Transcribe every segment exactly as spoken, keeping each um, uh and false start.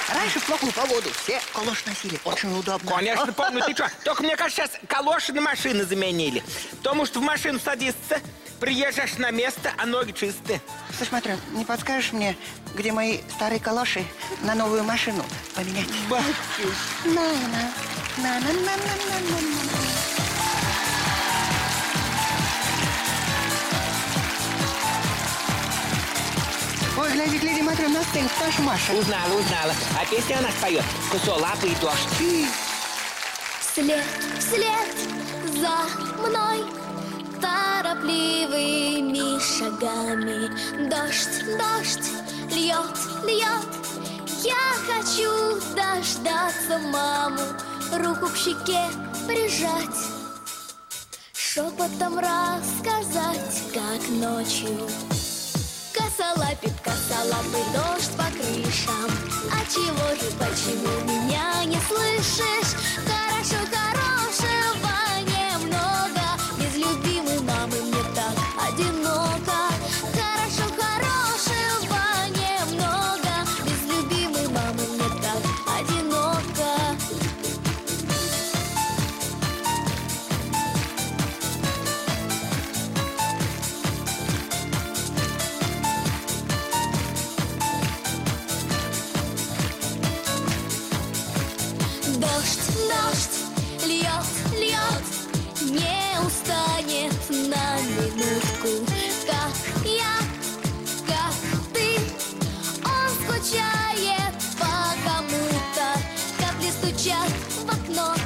Раньше в плохую погоду все калоши носили. Очень удобно. Конечно, помню. Ты что? Только мне кажется, сейчас калоши на машины заменили. Потому что в машину садишься, приезжаешь на место, а ноги чистые. Слушай, Матрон, не подскажешь мне, где мои старые калоши на новую машину поменять? Батюшка. На-на, на-на-на-на-на-на-на. Ой, гляди, гляди, Матрон, на сцене, кто ж Маша? Узнала, узнала. А песня она споет. Косолапый и дождь. Вслед, вслед за мной торопливыми шагами. Дождь, дождь льет, льет. Я хочу дождаться маму, руку к щеке прижать, шепотом рассказать, как ночью. Косолапит, косолапый дождь по крышам. А чего же, почему меня не слышишь? Хорошо, хорошего немного. Без любимой мамы мне так одиноко. Хорошо, хорошего немного. Без любимой мамы мне так одиноко. Дождь, дождь льет, льет, не устанет на минутку. Как я, как ты, он скучает по кому-то. Капли стучат в окно.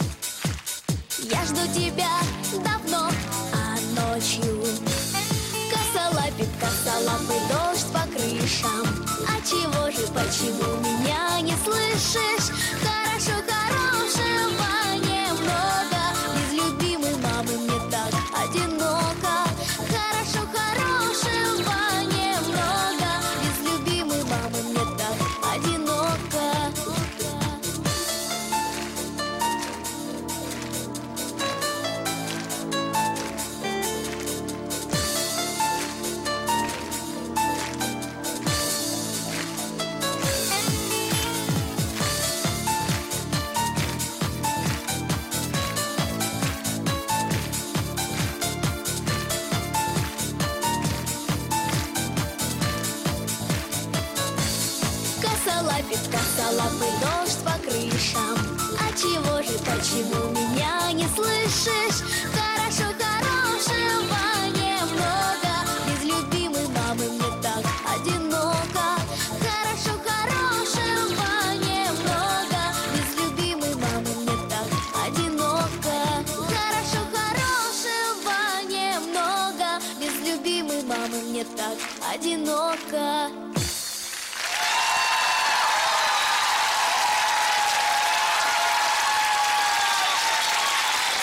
Я жду тебя давно, а ночью косолапит, косолапый дождь по крышам. А чего же, почему меня не слышишь? Хорошо, хорошего немного. Без любимой мамы мне так одиноко. Хорошо, хорошего немного. Без любимой мамы мне так одиноко. Косолапит, косолапый дождь по крышам. А чего же, почему меня не слышишь? Хорошо, хорошего немного. Без любимой мамы мне так одиноко. Хорошо, хорошего немного. Без любимой мамы мне так одиноко. Хорошо, хорошего немного. Без любимой мамы мне так одиноко.